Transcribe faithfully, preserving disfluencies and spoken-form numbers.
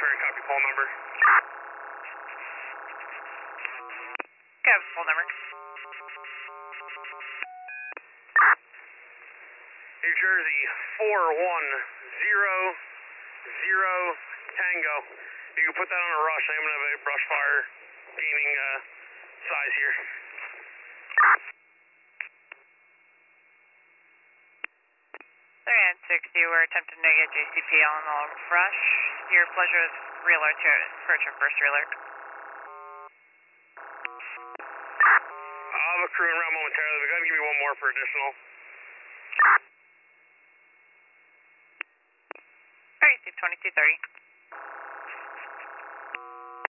Ferry, copy poll number. Okay, poll number. New Jersey, four one zero zero Tango. You can put that on a rush. I'm going to have a brush fire gaining uh, size here. thirty-nine sixty, we're attempting to get J C P on the rush. Your pleasure is re-alert to approach your first re-alert. I'll have a crew en route momentarily, but go ahead and give me one more for additional. Alright, twenty-two thirty.